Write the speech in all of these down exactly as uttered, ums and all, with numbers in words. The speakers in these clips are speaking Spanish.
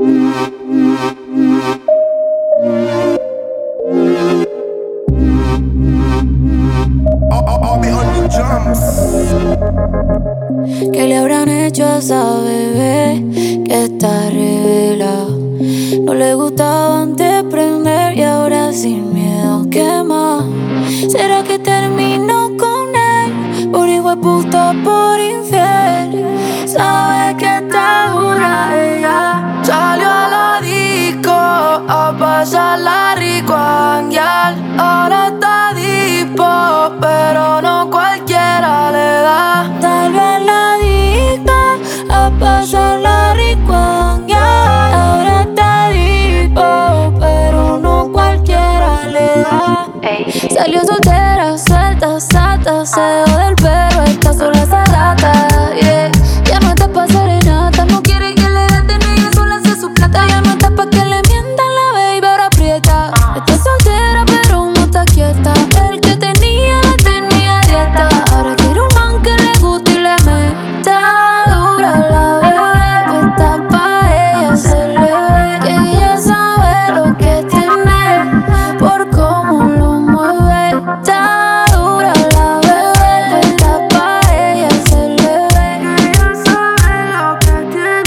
¿Qué le habrán hecho a esa bebé que está revelada? No le gustaba antes prender y ahora sin miedo quema. ¿Será que terminó con él? Por hijo de puta, por infiel. Sabe que está dura ella. Salió a la disco a pasarla rico a janguear. Ahora está dispo, pero no cualquiera le da. Tal vez la disco a pasarla rico a janguear. Ahora está dispo, pero no cualquiera le da. Ey. Salió soltera, suelta, sata. Se dejó del perro, está sola esa rata. Yeah. Ya no está pa' serenata. No quiere que le gasten, ella sola hace su plata. Ya no está pa' que le mientan la baby, ahora aprieta. Está soltera pero no está quieta. El que tenía la tenía dieta. Ahora quiere un man que le guste y le meta dura la bebé. Está pa' ella se le ve que ella sabe lo que tiene por cómo lo mueve. Está dura la bebé. Está pa' ella se le ve que ella sabe lo que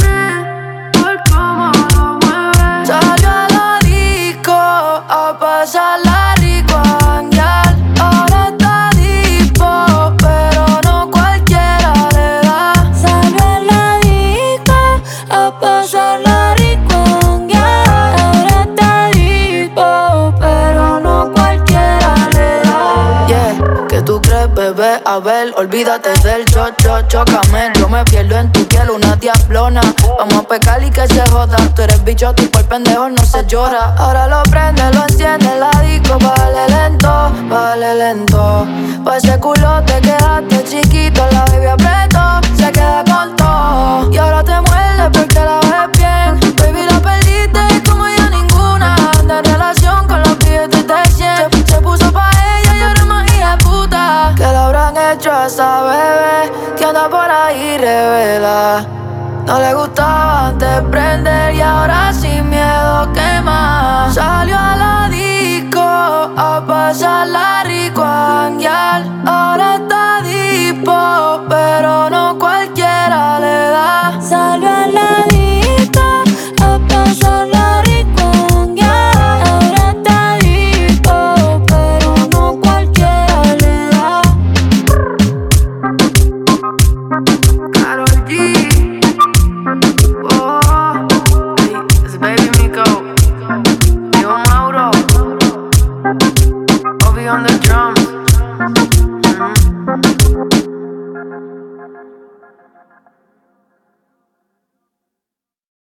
tiene por cómo lo mueve. Salió a la disco a pasarla rico a janguear. Ahora está dispo, pero no cualquiera le da. Salió a la disco a pasarla rico a janguear. Ahora está dispo, pero no cualquiera le da. Yeah, ¿qué tú crees, bebé? A ver, olvídate del cho, cho, chócame. Yo me pierdo en tu piel, una diablona. Vamos a pecar y que se joda. Tú eres bicho, tú por pendejo no se llora. Ahora lo prende, lo enciende, la disco. Bájale lento, bájale lento. Pa' ese culo te quedaste chiquito. La baby apretó, se queda corto. Y ahora te muerde porque la ves bien. Baby, la perdiste como ya ninguna. Anda en relación con los billetes de cien. Se, se puso pa' ella y ahora es más hija de puta. ¿Qué le habrán hecho a esa bebé que anda por ahí revela? No le gustaba antes prender y ahora sin miedo quema. Salió a la disco a pasarla